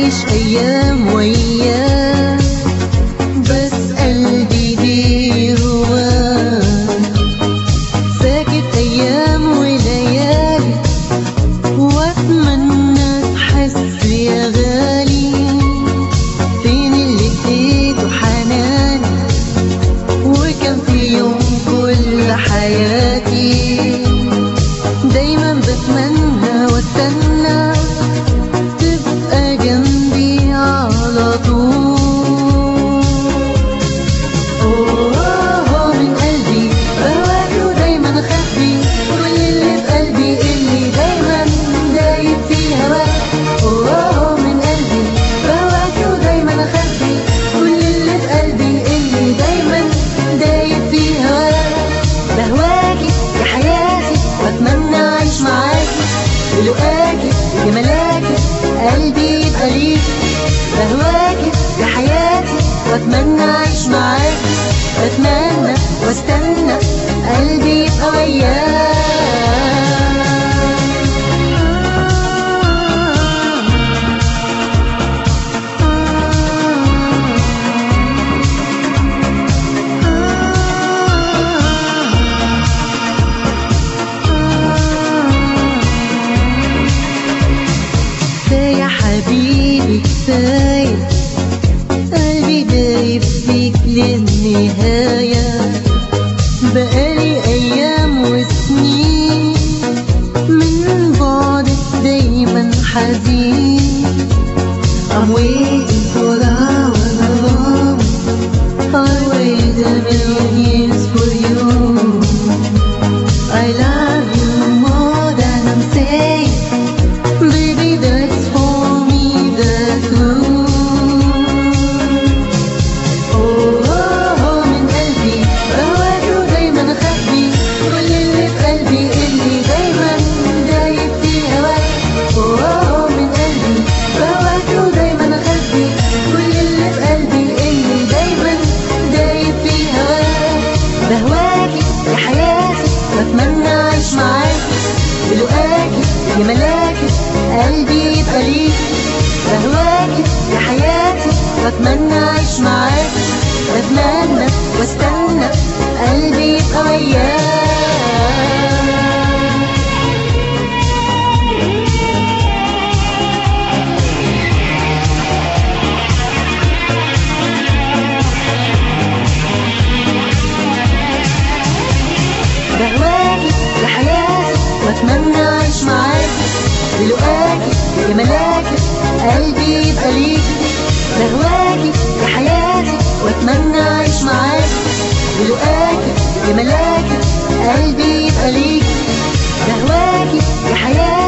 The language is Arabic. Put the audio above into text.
عايش أيام وياه، بس قلبي ليه هواه ساكت أيام وليالي، وأتمنى تحس يا غالي فين اللي اديته حناني، وكان في يوم كل حياتي دايما بتمنى واستنى تبقى جنبي على طول. اوه من قلبي بهواك ودايما اخبي كل اللي في قلبي اللي دايما دايب في هواك. اوه من قلبي بهواك ودايما اخبي كل اللي في قلبي اللي دايما دايب في هواك. بهواكي يا حياتي واتمنى اعيش معاكي بلقاكي بجمالاكي قلبي يبقى ليكي. بهواكي يا حياتي واتمنى اعيش معاكي، بتمنى واستنى قلبي يبقى وياك. يا حبيبي كفاية قلبي دايب فيك للنهاية، بقالي أيام وسنين من بعدك دايما حزين. I'm waiting for the hour alone, I wait a million years for you. I love you more than I'm saying, baby that's for me the truth. من قلبي بهواك ودايما اخبي كل اللي في قلبي اللي دايما دايب في هواك. من قلبي بهواك ودايما اخبي كل اللي في قلبي اللي دايما دايب في هواك. بهواكي يا حياتي واتمنى اعيش معاكي بلقاكي بجمالاكي قلبي يبقى ليكي. بهواكي يا حياتي واتمنى اعيش معاكي، بتمنى واستنى قلبي يبقى وياك. بهواكي يا حياتي واتمنى اعيش معاكي بلقاكي بجمالاكي قلبي يبقى ليكي. بهواكي يا حياتي واتمنى اعيش معاكي بلقاكي بجمالاكي قلبي يبقى ليكي. بهواكي يا حياتي